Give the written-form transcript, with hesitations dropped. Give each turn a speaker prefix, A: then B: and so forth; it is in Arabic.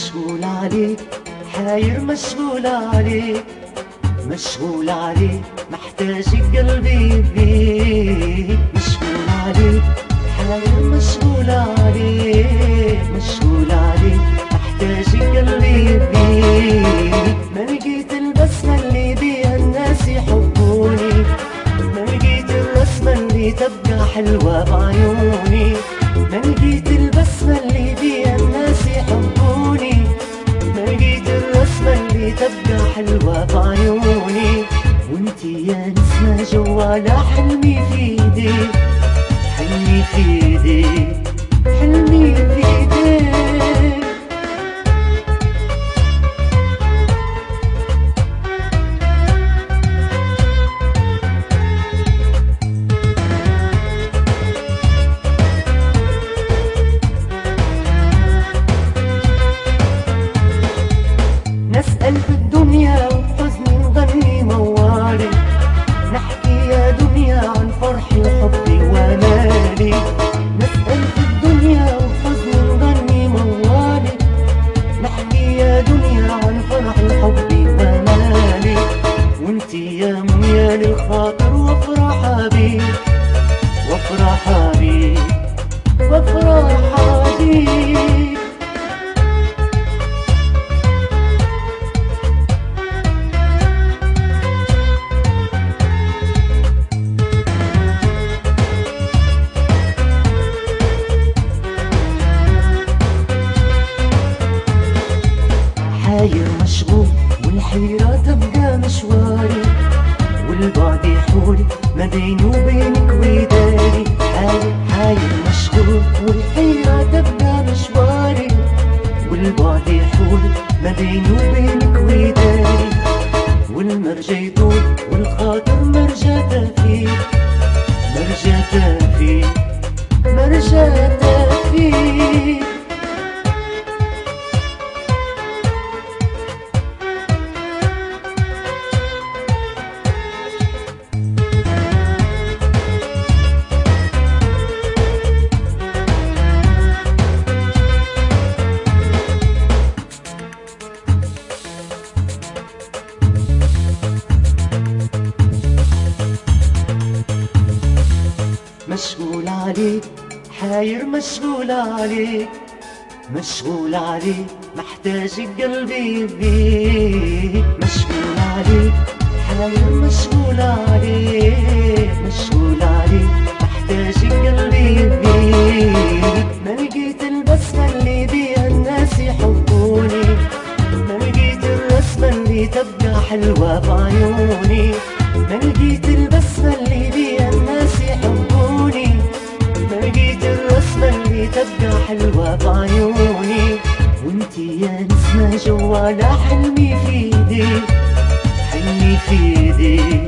A: مشغول عليك حاير مشغول عليك مشغول عليك محتاجك قلبي بيك مشغول عليك حاير مشغول عليك مشغول عليك محتاجك قلبي بيك ما لقيت البسمة اللي بيها الناس يحبوني ما لقيت الرسمة اللي تبقى حلوة بعيوني ما لقيت البسمة اللي بيها الناس يحبوني ما لقيت الرسمة اللي تبقى حلوة بعيوني وانتي يا نسمة جوالا حلمي في ايدي حلمي في ايدي حلمي في ايدي نسأل في الدنيا وبحزني نغني موالي نحكي يا دنيا عن فرحي وحبي ومالي نسأل في الدنيا وبحزني نغني موالي نحكي يا دنيا عن فرحي وحبي ومالي وانتي يا منيا للخاطر وافرح بيك وافرح بيك وافرح بيك حاير مشغول والحيرة تبقى مشواري والبعد يحولي ما بيني وبينك وداري حاير مشغول والحيرة تبقى مشواري والبعد يحولي ما بيني وبينك وداري والمرجى يطول والخاطر مرجى تفيك مرجى تفيك مرجى تفيك مشغول عليك حاير مشغول عليك مشغول عليك محتاجك قلبي بيك مشغول عليك حاير مشغول عليك مشغول عليك محتاجك قلبي بيك ما لقيت البسمة اللي بيها الناس يحبوني ما لقيت الرسمة اللي تبقى حلوة بعيوني ما لقيت البسمة اللي بيها الناس يحبوني ما لقيت الرسمة اللي تبقى حلوة بعيوني وانتي يا نسمة جوالا حلمي في ايدي حلمي في ايدي